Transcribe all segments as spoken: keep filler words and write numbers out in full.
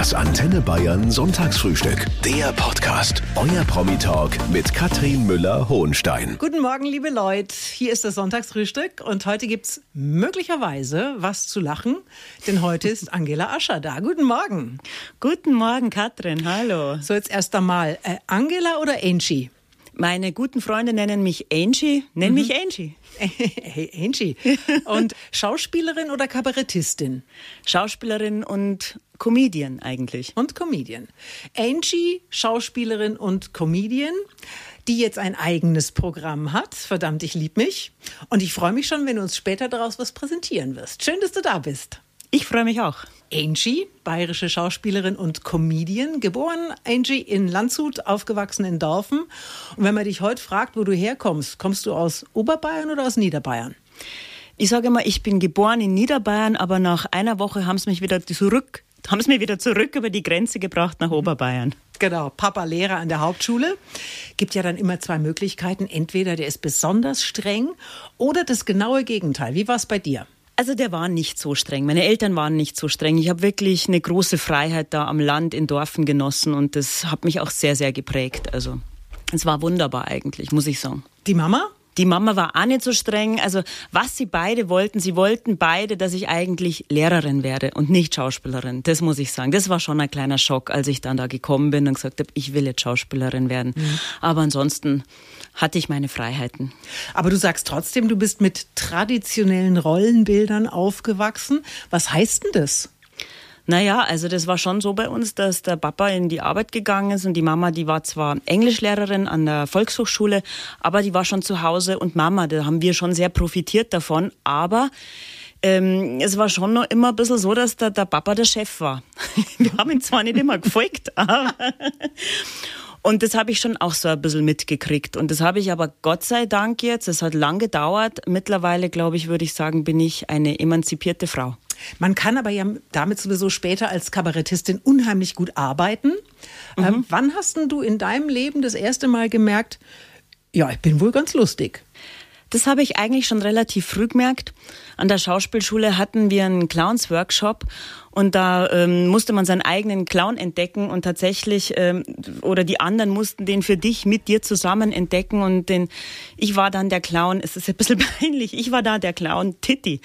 Das Antenne Bayern Sonntagsfrühstück. Der Podcast. Euer Promi-Talk mit Katrin Müller-Hohenstein. Guten Morgen, liebe Leute. Hier ist das Sonntagsfrühstück und heute gibt's möglicherweise was zu lachen, denn heute ist Angela Ascher da. Guten Morgen. Guten Morgen, Katrin. Hallo. So, jetzt erst einmal, äh, Angela oder Angie? Meine guten Freunde nennen mich Angie. Nenn mhm. mich Angie. Hey, Angie. Und Schauspielerin oder Kabarettistin? Schauspielerin und Comedian eigentlich. Und Comedian. Angie, Schauspielerin und Comedian, die jetzt ein eigenes Programm hat. Verdammt, ich lieb mich. Und ich freue mich schon, wenn du uns später daraus was präsentieren wirst. Schön, dass du da bist. Ich freue mich auch. Angie, bayerische Schauspielerin und Comedian, geboren Angie in Landshut, aufgewachsen in Dorfen. Und wenn man dich heute fragt, wo du herkommst, kommst du aus Oberbayern oder aus Niederbayern? Ich sage immer, ich bin geboren in Niederbayern, aber nach einer Woche haben sie mich wieder zurück, haben sie mich wieder zurück über die Grenze gebracht nach Oberbayern. Genau, Papa Lehrer an der Hauptschule. Gibt ja dann immer zwei Möglichkeiten. Entweder der ist besonders streng oder das genaue Gegenteil. Wie war es bei dir? Also der war nicht so streng. Meine Eltern waren nicht so streng. Ich habe wirklich eine große Freiheit da am Land in Dorfen genossen und das hat mich auch sehr, sehr geprägt. Also es war wunderbar eigentlich, muss ich sagen. Die Mama? Die Mama war auch nicht so streng. Also was sie beide wollten, sie wollten beide, dass ich eigentlich Lehrerin werde und nicht Schauspielerin. Das muss ich sagen. Das war schon ein kleiner Schock, als ich dann da gekommen bin und gesagt habe, ich will jetzt Schauspielerin werden. Mhm. Aber ansonsten hatte ich meine Freiheiten. Aber du sagst trotzdem, du bist mit traditionellen Rollenbildern aufgewachsen. Was heißt denn das? Naja, also das war schon so bei uns, dass der Papa in die Arbeit gegangen ist und die Mama, die war zwar Englischlehrerin an der Volkshochschule, aber die war schon zu Hause und Mama, da haben wir schon sehr profitiert davon, aber ähm, es war schon noch immer ein bisschen so, dass der, der Papa der Chef war. Wir haben ihn zwar nicht immer gefolgt, aber... Und das habe ich schon auch so ein bisschen mitgekriegt. Und das habe ich aber Gott sei Dank jetzt, es hat lang gedauert. Mittlerweile, glaube ich, würde ich sagen, bin ich eine emanzipierte Frau. Man kann aber ja damit sowieso später als Kabarettistin unheimlich gut arbeiten. Mhm. Ähm, wann hast denn du in deinem Leben das erste Mal gemerkt, ja, ich bin wohl ganz lustig? Das habe ich eigentlich schon relativ früh gemerkt. An der Schauspielschule hatten wir einen Clowns-Workshop und da ähm, musste man seinen eigenen Clown entdecken und tatsächlich, ähm, oder die anderen mussten den für dich mit dir zusammen entdecken und den, ich war dann der Clown, es ist ein bisschen peinlich, ich war da der Clown Titti.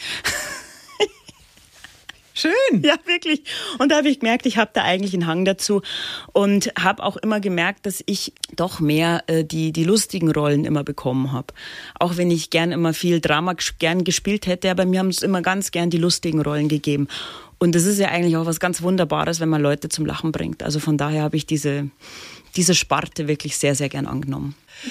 Schön. Ja, wirklich. Und da habe ich gemerkt, ich habe da eigentlich einen Hang dazu und habe auch immer gemerkt, dass ich doch mehr äh, die die lustigen Rollen immer bekommen habe. Auch wenn ich gern immer viel Drama gern gespielt hätte, aber mir haben es immer ganz gern die lustigen Rollen gegeben. Und das ist ja eigentlich auch was ganz Wunderbares, wenn man Leute zum Lachen bringt. Also von daher habe ich diese diese Sparte wirklich sehr, sehr gern angenommen.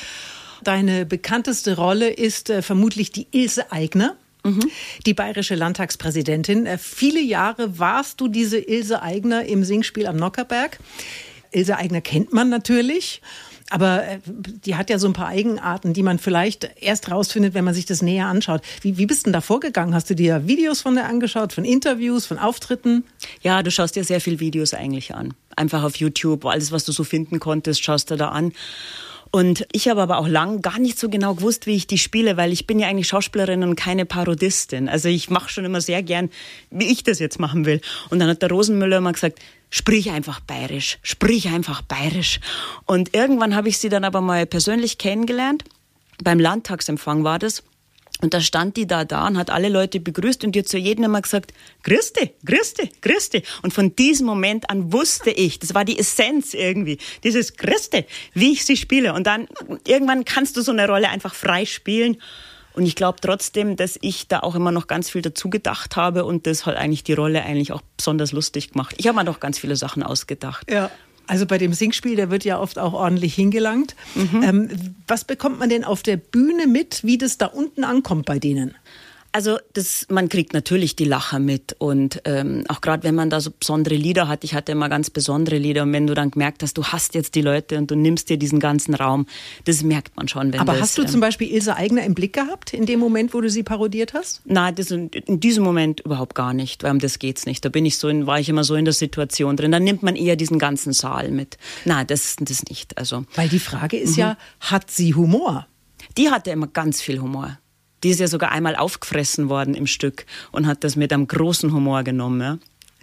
Deine bekannteste Rolle ist äh, vermutlich die Ilse Aigner. Die bayerische Landtagspräsidentin. Viele Jahre warst du diese Ilse Aigner im Singspiel am Nockherberg. Ilse Aigner kennt man natürlich, aber die hat ja so ein paar Eigenarten, die man vielleicht erst rausfindet, wenn man sich das näher anschaut. Wie, wie bist du denn da vorgegangen? Hast du dir Videos von der angeschaut, von Interviews, von Auftritten? Ja, du schaust dir sehr viele Videos eigentlich an. Einfach auf YouTube, alles, was du so finden konntest, schaust du da an. Und ich habe aber auch lang gar nicht so genau gewusst, wie ich die spiele, weil ich bin ja eigentlich Schauspielerin und keine Parodistin. Also ich mache schon immer sehr gern, wie ich das jetzt machen will. Und dann hat der Rosenmüller immer gesagt, sprich einfach bayerisch, sprich einfach bayerisch. Und irgendwann habe ich sie dann aber mal persönlich kennengelernt. Beim Landtagsempfang war das. Und da stand die da da und hat alle Leute begrüßt und die hat zu jedem immer gesagt, grüß dich, grüß dich, grüß dich. Und von diesem Moment an wusste ich, das war die Essenz irgendwie, dieses grüß dich, wie ich sie spiele. Und dann irgendwann kannst du so eine Rolle einfach frei spielen. Und ich glaube trotzdem, dass ich da auch immer noch ganz viel dazu gedacht habe und das hat eigentlich die Rolle eigentlich auch besonders lustig gemacht. Ich habe mir doch ganz viele Sachen ausgedacht. Ja. Also bei dem Singspiel, da wird ja oft auch ordentlich hingelangt. Mhm. Ähm, was bekommt man denn auf der Bühne mit, wie das da unten ankommt bei denen? Also das, man kriegt natürlich die Lacher mit und ähm, auch gerade wenn man da so besondere Lieder hat, ich hatte immer ganz besondere Lieder und wenn du dann gemerkt hast, du hast jetzt die Leute und du nimmst dir diesen ganzen Raum, das merkt man schon. Wenn Aber das, hast du ähm, zum Beispiel Ilse Aigner im Blick gehabt, in dem Moment, wo du sie parodiert hast? Nein, das, in diesem Moment überhaupt gar nicht, weil um das geht's nicht. Da bin ich so in, war ich immer so in der Situation drin, dann nimmt man eher diesen ganzen Saal mit. Nein, das, das nicht. Also, weil die Frage ist mhm. ja, hat sie Humor? Die hatte immer ganz viel Humor. Die ist ja sogar einmal aufgefressen worden im Stück und hat das mit einem großen Humor genommen. Ja.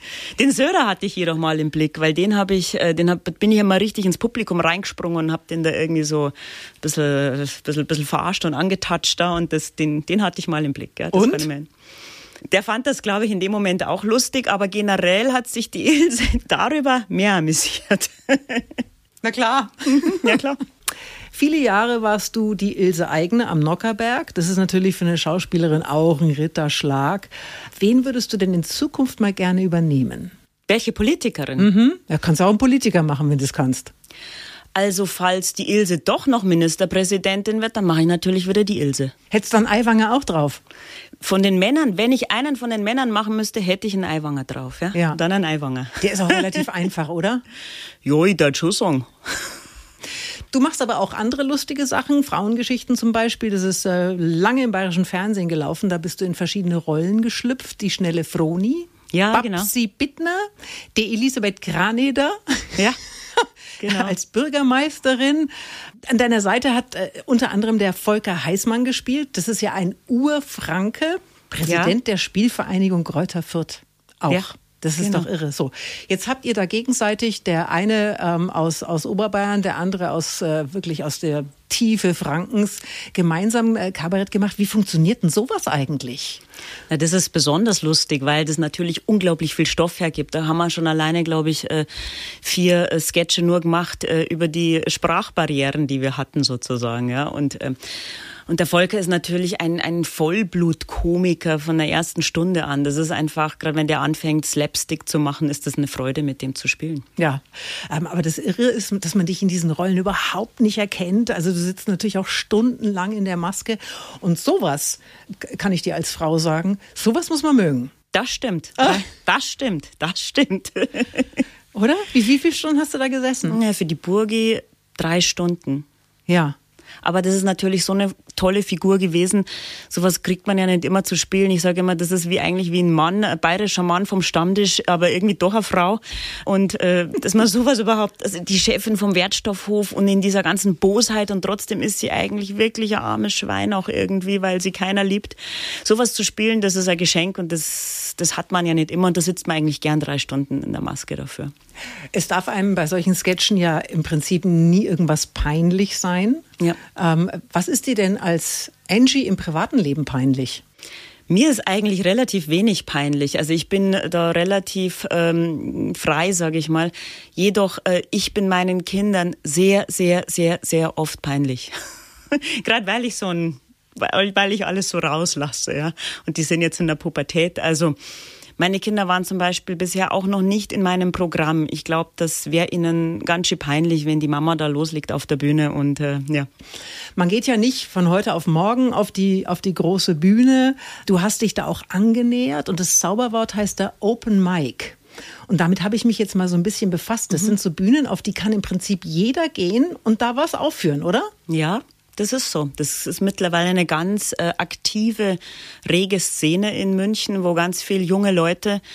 Den Söder hatte ich jedoch mal im Blick, weil den habe ich, den hab, bin ich ja mal richtig ins Publikum reingesprungen und habe den da irgendwie so ein bisschen, bisschen, bisschen verarscht und angetatscht da und das, den, den hatte ich mal im Blick. Ja, das und? Der fand das, glaube ich, in dem Moment auch lustig, aber generell hat sich die Ilse darüber mehr amüsiert. Na klar. Ja, klar. Viele Jahre warst du die Ilse Aigner am Nockherberg. Das ist natürlich für eine Schauspielerin auch ein Ritterschlag. Wen würdest du denn in Zukunft mal gerne übernehmen? Welche Politikerin? Mhm. Ja, kannst auch einen Politiker machen, wenn du es kannst. Also falls die Ilse doch noch Ministerpräsidentin wird, dann mache ich natürlich wieder die Ilse. Hättest du einen Aiwanger auch drauf? Von den Männern, wenn ich einen von den Männern machen müsste, hätte ich einen Aiwanger drauf. Ja? Ja. Und dann einen Aiwanger. Der ist auch relativ einfach, oder? Jo, ich darf schon sagen. Du machst aber auch andere lustige Sachen, Frauengeschichten zum Beispiel. Das ist äh, lange im bayerischen Fernsehen gelaufen. Da bist du in verschiedene Rollen geschlüpft. Die schnelle Froni, ja, Babsi genau. Bittner, die Elisabeth Graneder. Ja. Genau. Als Bürgermeisterin. An deiner Seite hat äh, unter anderem der Volker Heißmann gespielt. Das ist ja ein Urfranke, Präsident ja. der Spielvereinigung Greuther Fürth. Auch. Ja. Das ist genau. doch irre. So, jetzt habt ihr da gegenseitig, der eine ähm, aus, aus Oberbayern, der andere aus äh, wirklich aus der Tiefe Frankens, gemeinsam äh, Kabarett gemacht. Wie funktioniert denn sowas eigentlich? Na, das ist besonders lustig, weil das natürlich unglaublich viel Stoff hergibt. Da haben wir schon alleine, glaube ich, äh, vier äh, Sketche nur gemacht äh, über die Sprachbarrieren, die wir hatten sozusagen. Ja, und äh, Und der Volker ist natürlich ein, ein Vollblutkomiker von der ersten Stunde an. Das ist einfach, gerade wenn der anfängt, Slapstick zu machen, ist das eine Freude, mit dem zu spielen. Ja, ähm, aber das Irre ist, dass man dich in diesen Rollen überhaupt nicht erkennt. Also du sitzt natürlich auch stundenlang in der Maske. Und sowas, kann ich dir als Frau sagen, sowas muss man mögen. Das stimmt, ah. das stimmt, das stimmt. Oder? Wie, wie viele Stunden hast du da gesessen? Ja, für die Burgi drei Stunden. Ja. Aber das ist natürlich so eine tolle Figur gewesen. Sowas kriegt man ja nicht immer zu spielen. Ich sage immer, das ist wie eigentlich wie ein Mann, ein bayerischer Mann vom Stammtisch, aber irgendwie doch eine Frau. Und äh, dass man sowas überhaupt, also die Chefin vom Wertstoffhof und in dieser ganzen Bosheit und trotzdem ist sie eigentlich wirklich ein armes Schwein auch irgendwie, weil sie keiner liebt. Sowas zu spielen, das ist ein Geschenk und das, das hat man ja nicht immer und da sitzt man eigentlich gern drei Stunden in der Maske dafür. Es darf einem bei solchen Sketchen ja im Prinzip nie irgendwas peinlich sein. Ja. Ähm, was ist dir denn als Angie im privaten Leben peinlich? Mir ist eigentlich relativ wenig peinlich. Also ich bin da relativ ähm, frei, sage ich mal. Jedoch, äh, ich bin meinen Kindern sehr, sehr, sehr, sehr oft peinlich. Gerade weil ich so ein, weil ich alles so rauslasse, ja. Und die sind jetzt in der Pubertät, also meine Kinder waren zum Beispiel bisher auch noch nicht in meinem Programm. Ich glaube, das wäre ihnen ganz schön peinlich, wenn die Mama da loslegt auf der Bühne. Und äh, ja. Man geht ja nicht von heute auf morgen auf die, auf die große Bühne. Du hast dich da auch angenähert und das Zauberwort heißt da Open Mic. Und damit habe ich mich jetzt mal so ein bisschen befasst. Das mhm. sind so Bühnen, auf die kann im Prinzip jeder gehen und da was aufführen, oder? Ja. Das ist so. Das ist mittlerweile eine ganz äh, aktive, rege Szene in München, wo ganz viele junge Leute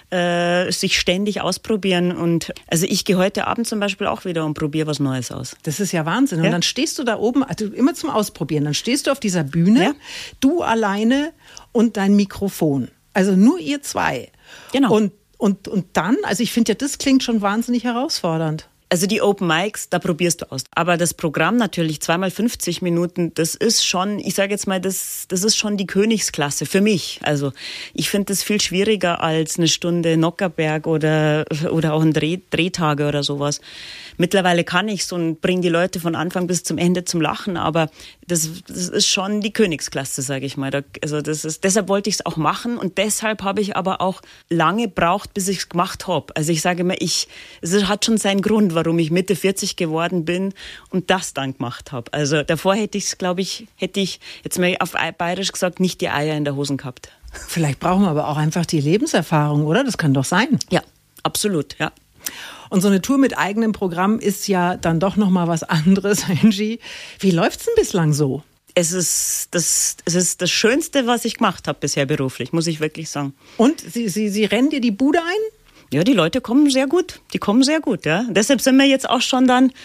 äh, sich ständig ausprobieren. Und also ich gehe heute Abend zum Beispiel auch wieder und probiere was Neues aus. Das ist ja Wahnsinn. Und ja? dann stehst du da oben, also immer zum Ausprobieren, dann stehst du auf dieser Bühne, ja? du alleine und dein Mikrofon. Also nur ihr zwei. Genau. Und, und, und dann, also ich finde ja, das klingt schon wahnsinnig herausfordernd. Also die Open Mics, da probierst du aus. Aber das Programm natürlich, zweimal fünfzig Minuten, das ist schon, ich sage jetzt mal, das, das ist schon die Königsklasse für mich. Also ich finde das viel schwieriger als eine Stunde Nockherberg oder, oder auch ein Dreh, Drehtage oder sowas. Mittlerweile kann ich so und bringe die Leute von Anfang bis zum Ende zum Lachen, aber das, das ist schon die Königsklasse, sage ich mal. Da, also das ist, deshalb wollte ich es auch machen und deshalb habe ich aber auch lange gebraucht, bis ich es gemacht habe. Also ich sage immer, ich, es hat schon seinen Grund, warum ich Mitte vierzig geworden bin und das dann gemacht habe. Also davor hätte ich es, glaube ich, hätte ich jetzt mal auf Bayerisch gesagt, nicht die Eier in der Hosen gehabt. Vielleicht brauchen wir aber auch einfach die Lebenserfahrung, oder? Das kann doch sein. Ja, absolut, ja. Und so eine Tour mit eigenem Programm ist ja dann doch noch mal was anderes, Angie. Wie läuft's denn bislang so? Es ist das, es ist das Schönste, was ich gemacht habe bisher beruflich, muss ich wirklich sagen. Und Sie, Sie, Sie rennen dir die Bude ein? Ja, die Leute kommen sehr gut. Die kommen sehr gut, ja. Deshalb sind wir jetzt auch schon dann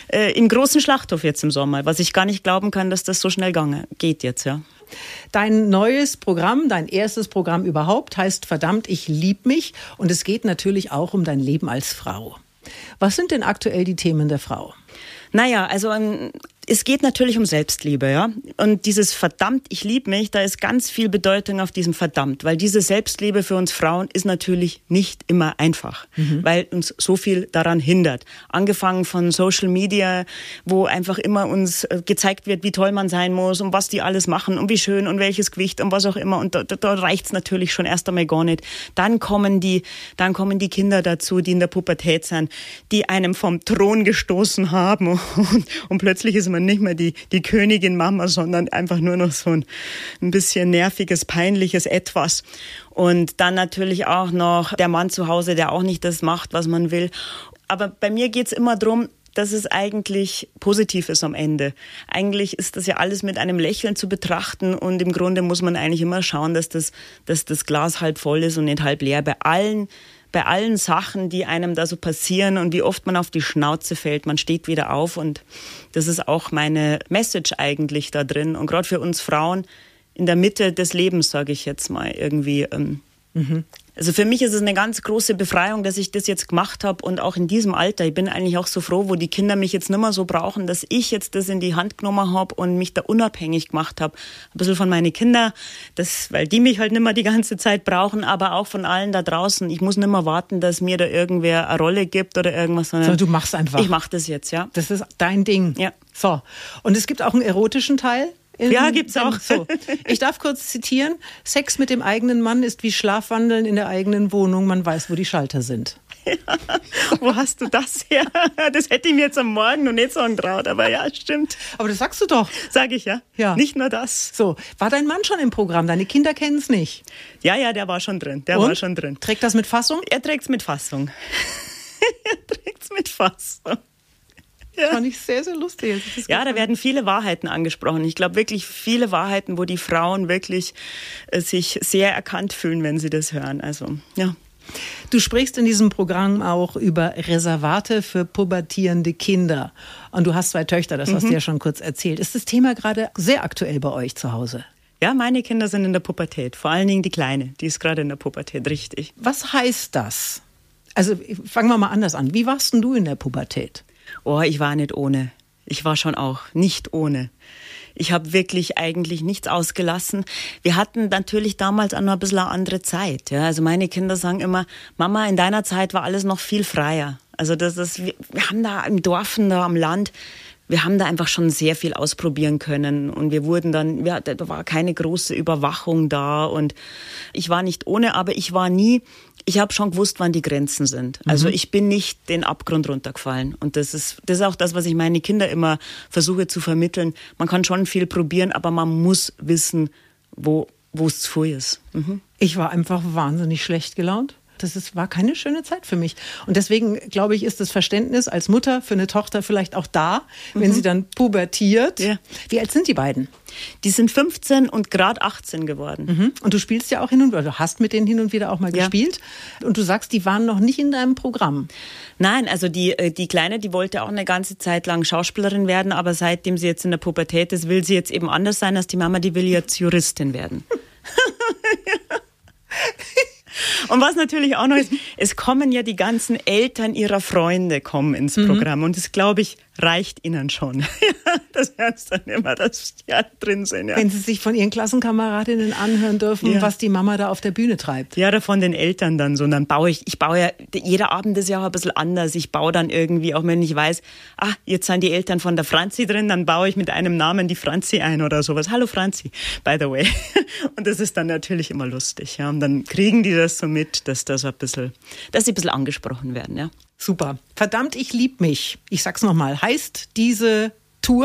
äh, im großen Schlachthof jetzt im Sommer, was ich gar nicht glauben kann, dass das so schnell gange, geht jetzt, ja. Dein neues Programm, dein erstes Programm überhaupt, heißt Verdammt, ich lieb mich. Und es geht natürlich auch um dein Leben als Frau. Was sind denn aktuell die Themen der Frau? Naja, also ähm, es geht natürlich um Selbstliebe, ja. Und dieses Verdammt, ich liebe mich, da ist ganz viel Bedeutung auf diesem Verdammt, weil diese Selbstliebe für uns Frauen ist natürlich nicht immer einfach, mhm. weil uns so viel daran hindert. Angefangen von Social Media, wo einfach immer uns gezeigt wird, wie toll man sein muss und was die alles machen und wie schön und welches Gewicht und was auch immer. Und da, da reicht's natürlich schon erst einmal gar nicht. Dann kommen die, dann kommen die Kinder dazu, die in der Pubertät sind, die einem vom Thron gestoßen haben und, und plötzlich ist man nicht mehr die, die Königin Mama, sondern einfach nur noch so ein, ein bisschen nerviges, peinliches Etwas. Und dann natürlich auch noch der Mann zu Hause, der auch nicht das macht, was man will. Aber bei mir geht's immer drum, dass es eigentlich positiv ist am Ende. Eigentlich ist das ja alles mit einem Lächeln zu betrachten und im Grunde muss man eigentlich immer schauen, dass das, dass das Glas halb voll ist und nicht halb leer. Bei allen Bei allen Sachen, die einem da so passieren und wie oft man auf die Schnauze fällt, man steht wieder auf und das ist auch meine Message eigentlich da drin. Und gerade für uns Frauen in der Mitte des Lebens, sage ich jetzt mal irgendwie. Ähm, mhm. Also für mich ist es eine ganz große Befreiung, dass ich das jetzt gemacht habe und auch in diesem Alter. Ich bin eigentlich auch so froh, wo die Kinder mich jetzt nicht mehr so brauchen, dass ich jetzt das in die Hand genommen habe und mich da unabhängig gemacht habe. Ein bisschen von meinen Kindern, das, weil die mich halt nicht mehr die ganze Zeit brauchen, aber auch von allen da draußen. Ich muss nicht mehr warten, dass mir da irgendwer eine Rolle gibt oder irgendwas. Sondern so, du machst einfach. Ich mache das jetzt, ja. Das ist dein Ding. Ja. So. Und es gibt auch einen erotischen Teil? In, ja, gibt's auch. So. Ich darf kurz zitieren. Sex mit dem eigenen Mann ist wie Schlafwandeln in der eigenen Wohnung. Man weiß, wo die Schalter sind. Ja. Wo hast du das her? Das hätte ich mir jetzt am Morgen noch nicht sagen traut, aber ja, stimmt. Aber das sagst du doch. Sag ich, ja. Ja. Nicht nur das. So, war dein Mann schon im Programm? Deine Kinder kennen es nicht? Ja, ja, der war schon drin. Der Und? war schon drin. Trägt das mit Fassung? Er trägt's mit Fassung. Er trägt's mit Fassung. Ja. Fand ich sehr, sehr lustig. Ja, da werden viele Wahrheiten angesprochen. Ich glaube wirklich viele Wahrheiten, wo die Frauen wirklich äh, sich sehr erkannt fühlen, wenn sie das hören. Also, ja. Du sprichst in diesem Programm auch über Reservate für pubertierende Kinder. Und du hast zwei Töchter, das hast mhm. du ja schon kurz erzählt. Ist das Thema gerade sehr aktuell bei euch zu Hause? Ja, meine Kinder sind in der Pubertät. Vor allen Dingen die Kleine, die ist gerade in der Pubertät, richtig. Was heißt das? Also fangen wir mal anders an. Wie warst denn du in der Pubertät? Oh, ich war nicht ohne. Ich war schon auch nicht ohne. Ich habe wirklich eigentlich nichts ausgelassen. Wir hatten natürlich damals auch noch ein bisschen eine andere Zeit. Ja? Also meine Kinder sagen immer, Mama, in deiner Zeit war alles noch viel freier. Also das ist, wir, wir haben da im Dorf, da am Land, wir haben da einfach schon sehr viel ausprobieren können und wir wurden dann, ja, da war keine große Überwachung da und ich war nicht ohne, aber ich war nie, ich habe schon gewusst, wann die Grenzen sind. Also ich bin nicht den Abgrund runtergefallen und das ist, das ist auch das, was ich meine Kinder immer versuche zu vermitteln. Man kann schon viel probieren, aber man muss wissen, wo wo es zu früh ist. Mhm. Ich war einfach wahnsinnig schlecht gelaunt. Das ist, war keine schöne Zeit für mich. Und deswegen, glaube ich, ist das Verständnis als Mutter für eine Tochter vielleicht auch da, mhm. wenn sie dann pubertiert. Ja. Wie alt sind die beiden? Die sind fünfzehn und gerade achtzehn geworden. Mhm. Und du spielst ja auch hin und wieder, du hast mit denen hin und wieder auch mal ja. gespielt. Und du sagst, die waren noch nicht in deinem Programm. Nein, also die, die Kleine, die wollte auch eine ganze Zeit lang Schauspielerin werden, aber seitdem sie jetzt in der Pubertät ist, will sie jetzt eben anders sein als die Mama, die will jetzt Juristin werden. Ja. Und was natürlich auch noch ist, es kommen ja die ganzen Eltern ihrer Freunde kommen ins mhm. Programm und das, glaube ich, reicht ihnen schon. Das hört dann immer, dass die alle drin sind. Ja. Wenn sie sich von ihren Klassenkameradinnen anhören dürfen, ja. was die Mama da auf der Bühne treibt. Ja, oder von den Eltern dann so. Und dann baue ich, ich baue ja, jeder Abend ist ja auch ein bisschen anders. Ich baue dann irgendwie, auch wenn ich weiß, ah, jetzt sind die Eltern von der Franzi drin, dann baue ich mit einem Namen die Franzi ein oder sowas. Hallo Franzi, by the way. Und das ist dann natürlich immer lustig. Ja. Und dann kriegen die das so mit, dass das ein bisschen, dass sie ein bisschen angesprochen werden, ja. Super. Verdammt, ich lieb mich. Ich sag's nochmal. Heißt diese Tour,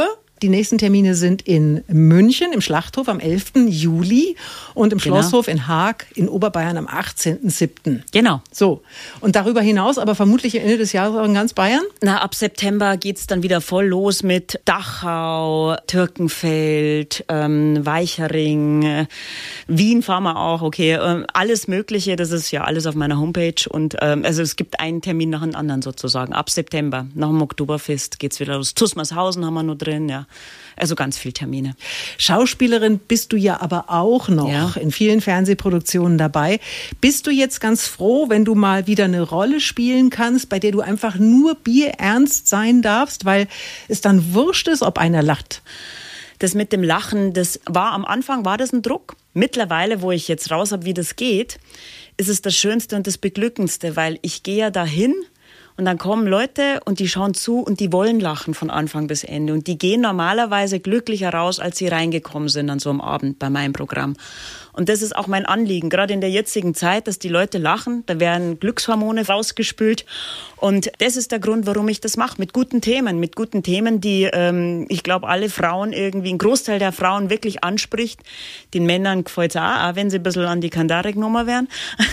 Die nächsten Termine sind in München im Schlachthof am elften Juli und im Genau. Schlosshof in Haag in Oberbayern am achtzehnten siebten Genau. So, und darüber hinaus aber vermutlich Ende des Jahres auch in ganz Bayern? Na, ab September geht's dann wieder voll los mit Dachau, Türkenfeld, ähm, Weichering, äh, Wien fahren wir auch, okay, ähm, alles Mögliche, das ist ja alles auf meiner Homepage und ähm, also es gibt einen Termin nach dem anderen sozusagen. Ab September, nach dem Oktoberfest geht's wieder los. Tusmarshausen haben wir noch drin, ja. Also ganz viele Termine. Schauspielerin bist du ja aber auch noch Ja. in vielen Fernsehproduktionen dabei. Bist du jetzt ganz froh, wenn du mal wieder eine Rolle spielen kannst, bei der du einfach nur bierernst sein darfst, weil es dann wurscht ist, ob einer lacht? Das mit dem Lachen, das war am Anfang, war das ein Druck. Mittlerweile, wo ich jetzt raus habe, wie das geht, ist es das Schönste und das Beglückendste, weil ich gehe ja dahin und dann kommen Leute und die schauen zu und die wollen lachen von Anfang bis Ende. Und die gehen normalerweise glücklicher raus, als sie reingekommen sind an so einem Abend bei meinem Programm. Und das ist auch mein Anliegen, gerade in der jetzigen Zeit, dass die Leute lachen. Da werden Glückshormone rausgespült. Und das ist der Grund, warum ich das mache. Mit guten Themen, mit guten Themen, die, ähm, ich glaube, alle Frauen irgendwie, ein Großteil der Frauen wirklich anspricht. Den Männern gefällt es auch, auch wenn sie ein bisschen an die Kandare genommen werden.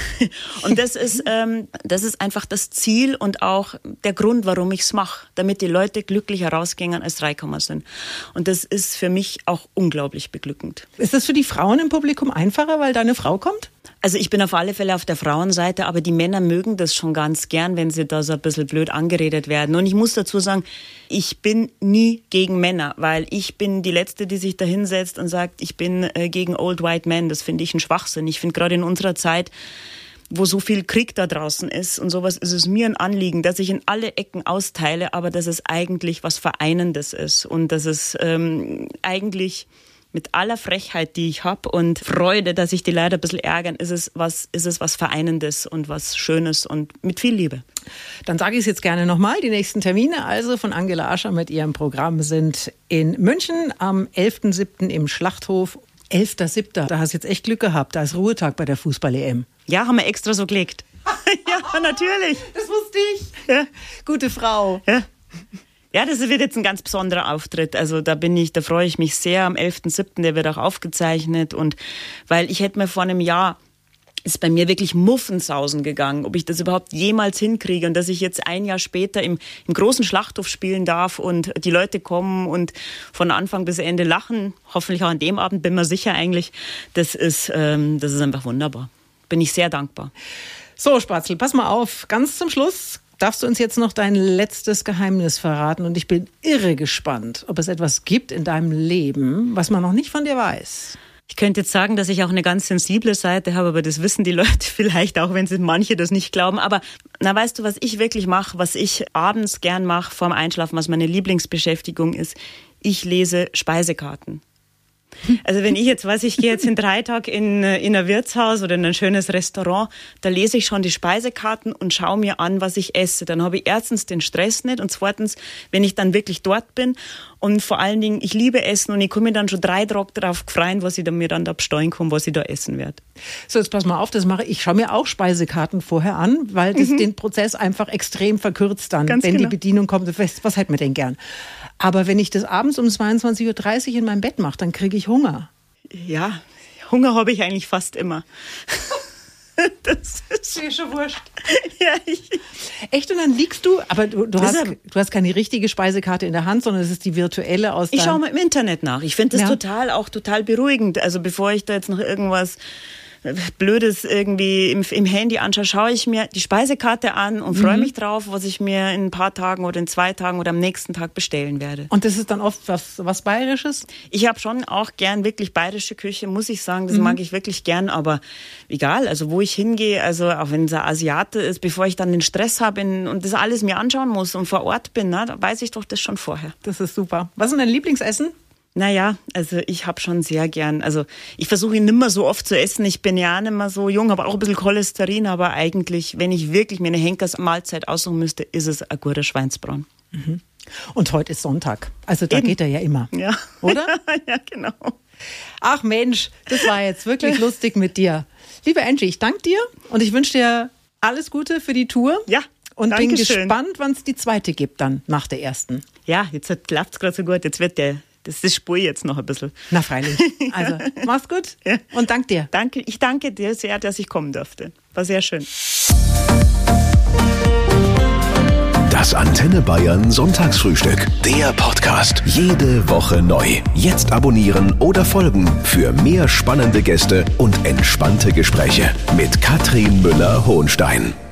Und das ist, ähm, das ist einfach das Ziel und auch der Grund, warum ich es mache. Damit die Leute glücklicher rausgehen, als reingekommen sind. Und das ist für mich auch unglaublich beglückend. Ist das für die Frauen im Publikum einfacher, weil da eine Frau kommt? Also ich bin auf alle Fälle auf der Frauenseite, aber die Männer mögen das schon ganz gern, wenn sie da so ein bisschen blöd angeredet werden. Und ich muss dazu sagen, ich bin nie gegen Männer, weil ich bin die Letzte, die sich da hinsetzt und sagt, ich bin äh, gegen Old White Men. Das finde ich ein Schwachsinn. Ich finde gerade in unserer Zeit, wo so viel Krieg da draußen ist und sowas, ist es mir ein Anliegen, dass ich in alle Ecken austeile, aber dass es eigentlich was Vereinendes ist und dass es ähm, eigentlich mit aller Frechheit, die ich habe und Freude, dass ich die Leute ein bisschen ärgern, ist es was, ist es was Vereinendes und was Schönes und mit viel Liebe. Dann sage ich es jetzt gerne nochmal. Die nächsten Termine also von Angela Ascher mit ihrem Programm sind in München am elften siebten im Schlachthof. elfter siebter Da hast du jetzt echt Glück gehabt. Da ist Ruhetag bei der Fußball-E M. Ja, haben wir extra so gelegt. Ja, natürlich. Das wusste ich. Ja. Gute Frau. Ja. Ja, das wird jetzt ein ganz besonderer Auftritt. Also da bin ich, da freue ich mich sehr. Am elften siebten Der wird auch aufgezeichnet. Und weil ich hätte mir vor einem Jahr, ist bei mir wirklich Muffensausen gegangen, ob ich das überhaupt jemals hinkriege und dass ich jetzt ein Jahr später im, im großen Schlachthof spielen darf und die Leute kommen und von Anfang bis Ende lachen. Hoffentlich auch an dem Abend, bin mir sicher eigentlich. Das ist, ähm, das ist einfach wunderbar. Bin ich sehr dankbar. So, Spatzel, pass mal auf. Ganz zum Schluss darfst du uns jetzt noch dein letztes Geheimnis verraten. Und ich bin irre gespannt, ob es etwas gibt in deinem Leben, was man noch nicht von dir weiß. Ich könnte jetzt sagen, dass ich auch eine ganz sensible Seite habe, aber das wissen die Leute vielleicht auch, wenn sie manche das nicht glauben. Aber na, weißt du, was ich wirklich mache, was ich abends gern mache vorm Einschlafen, was meine Lieblingsbeschäftigung ist? Ich lese Speisekarten. Also wenn ich jetzt weiß, ich gehe jetzt in drei Tagen in, in ein Wirtshaus oder in ein schönes Restaurant, da lese ich schon die Speisekarten und schaue mir an, was ich esse. Dann habe ich erstens den Stress nicht und zweitens, wenn ich dann wirklich dort bin und vor allen Dingen, ich liebe Essen und ich komme mir dann schon drei Tage darauf freuen, was ich dann mir dann da besteuern kann, was ich da essen werde. So, jetzt pass mal auf, das mache ich. Ich schaue mir auch Speisekarten vorher an, weil das mhm. den Prozess einfach extrem verkürzt dann, Ganz wenn genau. die Bedienung kommt. Was, was hält man denn gern? Aber wenn ich das abends um zweiundzwanzig Uhr dreißig in meinem Bett mache, dann kriege ich Hunger. Ja, Hunger habe ich eigentlich fast immer. Das ist mir schon wurscht. Ja, ich Echt? Und dann liegst du, aber du, du, hast, ja, du hast keine richtige Speisekarte in der Hand, sondern es ist die virtuelle aus Ich deinem... schaue mal im Internet nach. Ich finde das Ja. total, auch total beruhigend. Also bevor ich da jetzt noch irgendwas Blödes irgendwie im, im Handy anschaue, schaue ich mir die Speisekarte an und freue Mhm. mich drauf, was ich mir in ein paar Tagen oder in zwei Tagen oder am nächsten Tag bestellen werde. Und das ist dann oft was, was Bayerisches? Ich habe schon auch gern wirklich bayerische Küche, muss ich sagen, das Mhm. mag ich wirklich gern, aber egal, also wo ich hingehe, also auch wenn es ein Asiate ist, bevor ich dann den Stress habe und das alles mir anschauen muss und vor Ort bin, ne, da weiß ich doch das schon vorher. Das ist super. Was ist denn dein Lieblingsessen? Naja, also ich habe schon sehr gern, also ich versuche ihn nimmer so oft zu essen, ich bin ja nicht mehr so jung, habe auch ein bisschen Cholesterin, aber eigentlich, wenn ich wirklich mir eine Henkersmahlzeit aussuchen müsste, ist es ein guter Schweinsbraten. Mhm. Und heute ist Sonntag, also da Eben. geht er ja immer, Ja. oder? Ja, genau. Ach Mensch, das war jetzt wirklich lustig mit dir. Liebe Angie, ich danke dir und ich wünsche dir alles Gute für die Tour. Ja, Und bin Dankeschön. gespannt, wann es die zweite gibt dann nach der ersten. Ja, jetzt läuft es gerade so gut, jetzt wird der Das, das spule ich jetzt noch ein bisschen. Na freilich. Also, mach's gut Ja. und dank dir. Danke, ich danke dir sehr, dass ich kommen durfte. War sehr schön. Das Antenne Bayern Sonntagsfrühstück. Der Podcast. Jede Woche neu. Jetzt abonnieren oder folgen für mehr spannende Gäste und entspannte Gespräche mit Katrin Müller-Hohenstein.